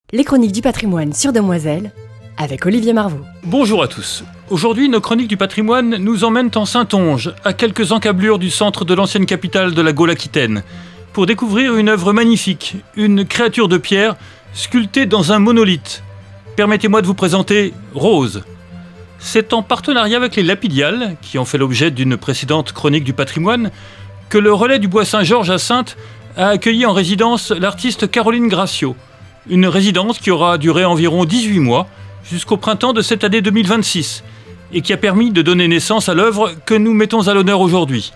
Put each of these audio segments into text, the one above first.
Les chroniques du patrimoine sur Demoiselle, avec Olivier Marvaux. Bonjour à tous. Aujourd'hui, nos chroniques du patrimoine nous emmènent en Saintonge, à quelques encablures du centre de l'ancienne capitale de la Gaule aquitaine, pour découvrir une œuvre magnifique, une créature de pierre sculptée dans un monolithe. Permettez-moi de vous présenter Rose. C'est en partenariat avec les Lapidiales, qui ont fait l'objet d'une précédente chronique du patrimoine, que le relais du Bois Saint-Georges à Saintes a accueilli en résidence l'artiste Caroline Gracio. Une résidence qui aura duré environ 18 mois, jusqu'au printemps de cette année 2026, et qui a permis de donner naissance à l'œuvre que nous mettons à l'honneur aujourd'hui.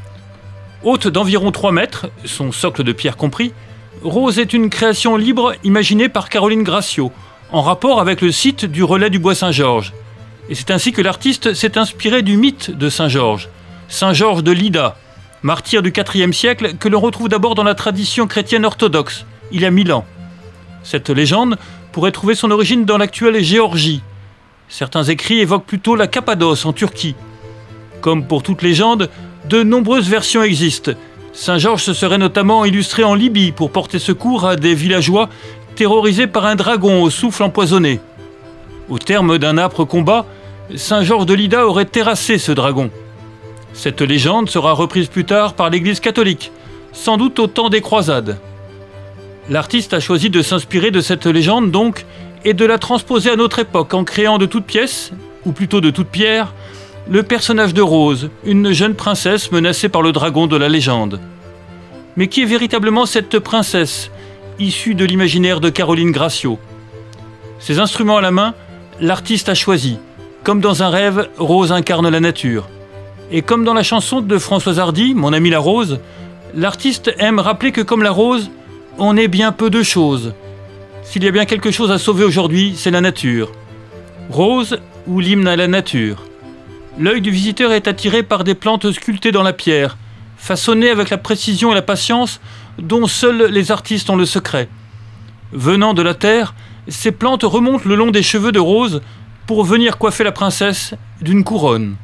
Haute d'environ 3 mètres, son socle de pierre compris, Rose est une création libre imaginée par Caroline Gracio, en rapport avec le site du relais du Bois Saint-Georges. Et c'est ainsi que l'artiste s'est inspiré du mythe de Saint-Georges, Saint-Georges de Lydda, martyr du IVe siècle que l'on retrouve d'abord dans la tradition chrétienne orthodoxe, il y a 1000 ans. Cette légende pourrait trouver son origine dans l'actuelle Géorgie. Certains écrits évoquent plutôt la Cappadoce en Turquie. Comme pour toute légende, de nombreuses versions existent. Saint-Georges se serait notamment illustré en Libye pour porter secours à des villageois terrorisés par un dragon au souffle empoisonné. Au terme d'un âpre combat, Saint-Georges de Lydda aurait terrassé ce dragon. Cette légende sera reprise plus tard par l'Église catholique, sans doute au temps des croisades. L'artiste a choisi de s'inspirer de cette légende donc et de la transposer à notre époque en créant de toutes pièces, ou plutôt de toutes pierres, le personnage de Rose, une jeune princesse menacée par le dragon de la légende. Mais qui est véritablement cette princesse, issue de l'imaginaire de Caroline Gracio? Ses instruments à la main, l'artiste a choisi. Comme dans un rêve, Rose incarne la nature. Et comme dans la chanson de Françoise Hardy, Mon ami la rose, l'artiste aime rappeler que comme la rose, on est bien peu de choses. S'il y a bien quelque chose à sauver aujourd'hui, c'est la nature. Rose ou l'hymne à la nature. L'œil du visiteur est attiré par des plantes sculptées dans la pierre, façonnées avec la précision et la patience dont seuls les artistes ont le secret. Venant de la terre, ces plantes remontent le long des cheveux de Rose pour venir coiffer la princesse d'une couronne.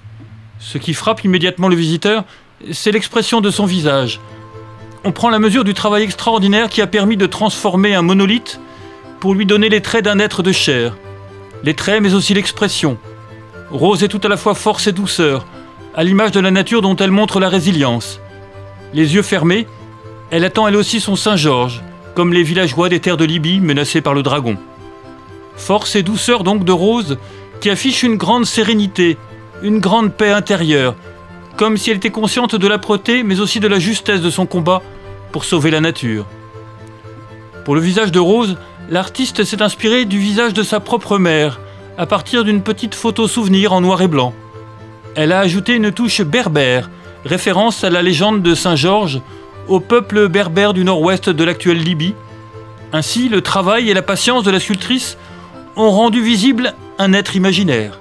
Ce qui frappe immédiatement le visiteur, c'est l'expression de son visage. On prend la mesure du travail extraordinaire qui a permis de transformer un monolithe pour lui donner les traits d'un être de chair. Les traits, mais aussi l'expression. Rose est tout à la fois force et douceur, à l'image de la nature dont elle montre la résilience. Les yeux fermés, elle attend elle aussi son Saint-Georges, comme les villageois des terres de Libye menacés par le dragon. Force et douceur donc de Rose, qui affiche une grande sérénité, une grande paix intérieure, comme si elle était consciente de l'âpreté, mais aussi de la justesse de son combat pour sauver la nature. Pour le visage de Rose, l'artiste s'est inspiré du visage de sa propre mère, à partir d'une petite photo souvenir en noir et blanc. Elle a ajouté une touche berbère, référence à la légende de Saint-Georges, au peuple berbère du nord-ouest de l'actuelle Libye. Ainsi, le travail et la patience de la sculptrice ont rendu visible un être imaginaire.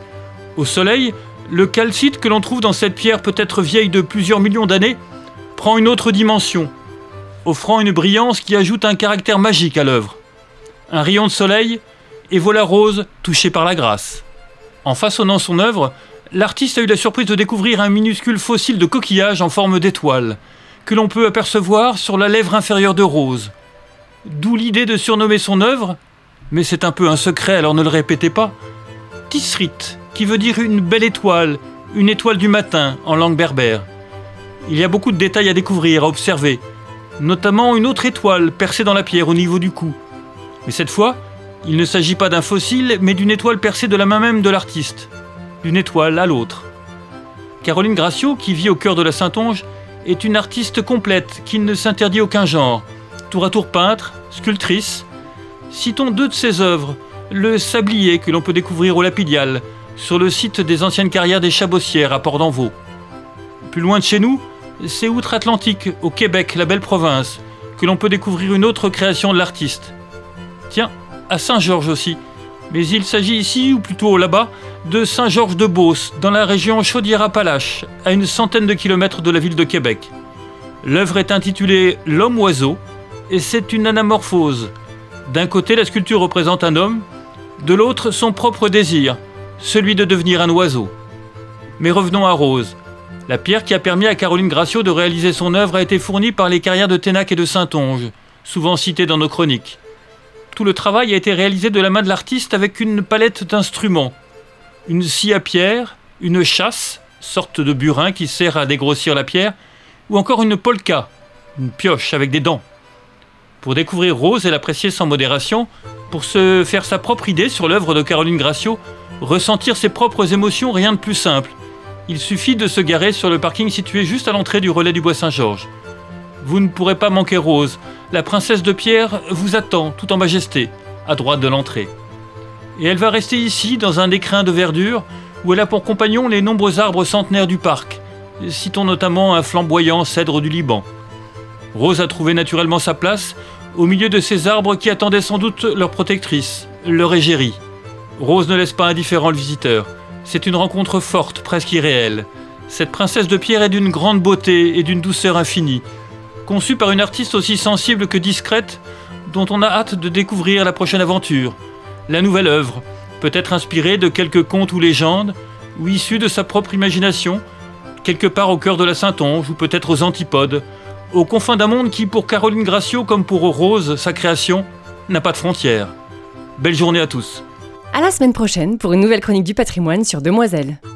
Au soleil, le calcite que l'on trouve dans cette pierre peut-être vieille de plusieurs millions d'années prend une autre dimension, offrant une brillance qui ajoute un caractère magique à l'œuvre. Un rayon de soleil, et voilà Rose touchée par la grâce. En façonnant son œuvre, l'artiste a eu la surprise de découvrir un minuscule fossile de coquillage en forme d'étoile, que l'on peut apercevoir sur la lèvre inférieure de Rose. D'où l'idée de surnommer son œuvre, mais c'est un peu un secret alors ne le répétez pas, Tisrit, qui veut dire une belle étoile, une étoile du matin en langue berbère. Il y a beaucoup de détails à découvrir, à observer, notamment une autre étoile percée dans la pierre au niveau du cou. Mais cette fois, il ne s'agit pas d'un fossile, mais d'une étoile percée de la main même de l'artiste, d'une étoile à l'autre. Caroline Gracio, qui vit au cœur de la Saintonge, est une artiste complète qui ne s'interdit aucun genre, tour à tour peintre, sculptrice. Citons 2 de ses œuvres, le sablier que l'on peut découvrir au Lapidiales, sur le site des anciennes carrières des Chabossières à Port-d'Envaux. Plus loin de chez nous, c'est outre-Atlantique, au Québec, la belle province, que l'on peut découvrir une autre création de l'artiste. Tiens, à Saint-Georges aussi, mais il s'agit ici, ou plutôt là-bas, de Saint-Georges-de-Beauce, dans la région Chaudière-Appalaches, à une centaine de kilomètres de la ville de Québec. L'œuvre est intitulée « L'homme-oiseau » et c'est une anamorphose. D'un côté, la sculpture représente un homme, de l'autre, son propre désir, celui de devenir un oiseau. Mais revenons à Rose. La pierre qui a permis à Caroline Gracio de réaliser son œuvre a été fournie par les carrières de Ténac et de Saintonge, souvent citées dans nos chroniques. Tout le travail a été réalisé de la main de l'artiste avec une palette d'instruments. Une scie à pierre, une chasse, sorte de burin qui sert à dégrossir la pierre, ou encore une polka, une pioche avec des dents. Pour découvrir Rose et l'apprécier sans modération, pour se faire sa propre idée sur l'œuvre de Caroline Graciot, ressentir ses propres émotions, rien de plus simple. Il suffit de se garer sur le parking situé juste à l'entrée du relais du Bois Saint-Georges. Vous ne pourrez pas manquer Rose. La princesse de pierre vous attend, tout en majesté, à droite de l'entrée. Et elle va rester ici, dans un écrin de verdure, où elle a pour compagnon les nombreux arbres centenaires du parc. Citons notamment un flamboyant cèdre du Liban. Rose a trouvé naturellement sa place au milieu de ces arbres qui attendaient sans doute leur protectrice, leur égérie. Rose ne laisse pas indifférent le visiteur. C'est une rencontre forte, presque irréelle. Cette princesse de pierre est d'une grande beauté et d'une douceur infinie. Conçue par une artiste aussi sensible que discrète, dont on a hâte de découvrir la prochaine aventure. La nouvelle œuvre, peut-être inspirée de quelques contes ou légendes, ou issue de sa propre imagination, quelque part au cœur de la Saintonge, ou peut-être aux antipodes, aux confins d'un monde qui, pour Caroline Graciot, comme pour Rose, sa création, n'a pas de frontières. Belle journée à tous. À la semaine prochaine pour une nouvelle chronique du patrimoine sur Demoiselles.